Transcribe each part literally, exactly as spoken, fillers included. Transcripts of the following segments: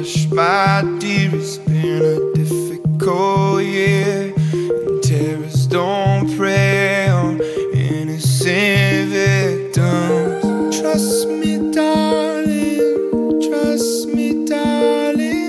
hush, my dear, it's been a difficult year, and terrorists don't prey on innocent victims. Trust me, darling, trust me, darling.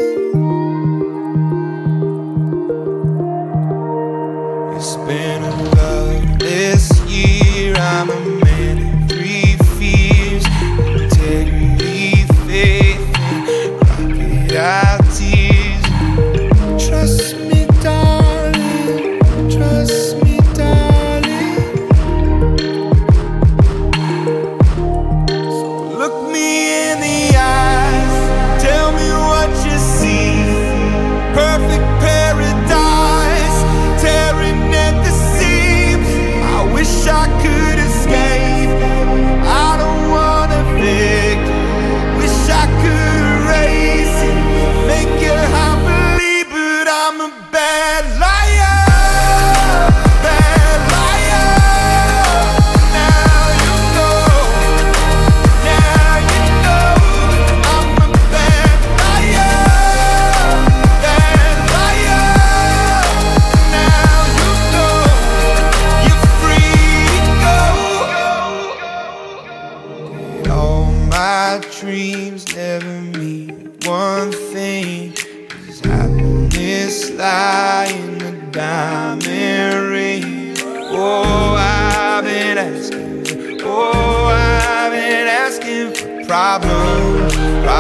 It's been a loveless year. I'm a man in three fears: integrity, faith, and crocodile tears. Trust me, darling, trust me, darling. So look me in the eyes, tell me what you see. Perfect paradise, tearing at the seams. I wish I could escape. I don't wanna fake. Wish I could erase it, make you happily, but I'm a bad liar, bad liar. Now you know, now you know, I'm a bad liar, bad liar. Now you know, you're free to go. All my dreams never mean one thing. Does happiness lie in a diamond ring? Oh, I've been asking, oh, I've been asking for problems.